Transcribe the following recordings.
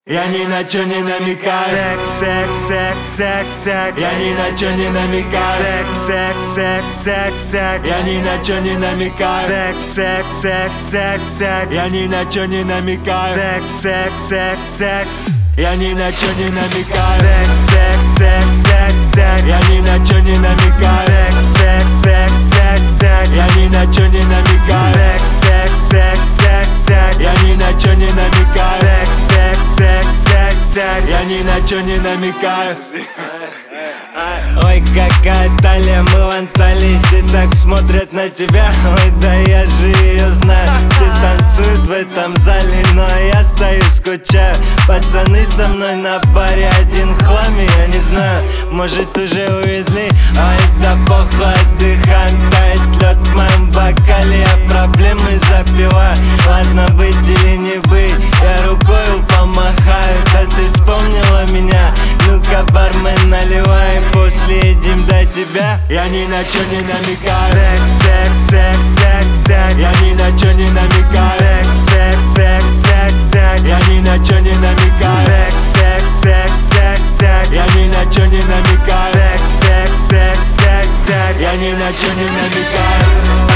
Я ни на чё не намекаю. Секс, секс, секс, секс, секс. Я ни на чё не намекаю. Секс, секс, секс, секс, секс. Я ни на чё не намекаю. Секс, секс, секс, секс, секс. Я ни на чё не намекаю. Секс, секс, секс, секс. Я ни на чё не намекаю. Секс, секс, секс, секс, секс. Я ни на чё не намекаю. Секс, секс, секс, секс, секс. Я ни на чё не намекаю. Секс, секс, секс, секс, секс. Я ни на чё не намекаю. Секс, секс, секс, секс, секс. Я ни на чё не намекаю. Ой, какая талия, мы в Анталии. Все так смотрят на тебя. Ой, да я же ее знаю. Все танцуют в этом зале, но я стою, скучаю. Пацаны со мной на паре, один в хламе, я не знаю, может уже увезли. Ой, да похуй, отдыхаем, тает лед в моем бокале. Я проблемы запиваю, ладно быть или не быть. Я рукой помахаю, да ты вспомнила меня. Ну-ка, бармен, наливай, после едим до тебя. Я ни на чё не намекаю. Секс, секс, секс, секс, секс. Я ни на чё не намекаю. Секс, секс, секс, секс, секс. Я ни на чё не намекаю. Секс, секс, секс, секс, секс. Я ни на чё не намекаю. Секс, секс, секс, секс, секс. Я ни на чё не намекаю.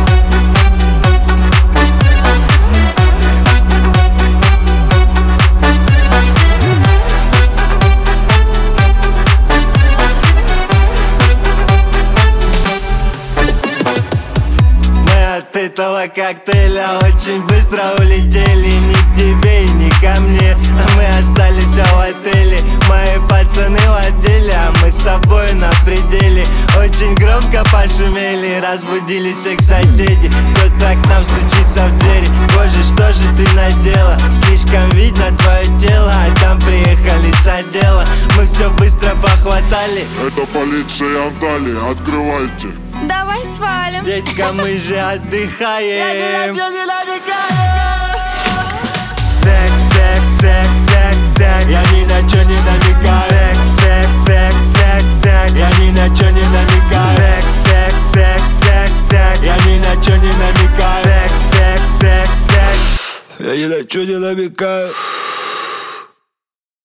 От этого коктейля очень быстро улетели. Ни к тебе и ни ко мне, а мы остались в отеле. Мои пацаны в отделе, а мы с тобой на пределе. Очень громко пошумели, разбудили всех соседей. Кто-то к нам стучится в двери. Боже, что же ты надела? Слишком видно твое тело, а там приехали с отдела. Мы все быстро похватали. Это полиция Анталии, открывайте. Давай свалим. Детка, мы же отдыхаем. Я ни на чё не намекаю. Секс, секс, секс, секс, секс. Я ни на чё не намекаю. Секс, секс, секс, секс, секс. Я ни на чё не намекаю. Секс, секс, секс, секс, секс. Я ни на чё не намекаю. Секс, секс, секс, секс. Я ни на чё не намекаю.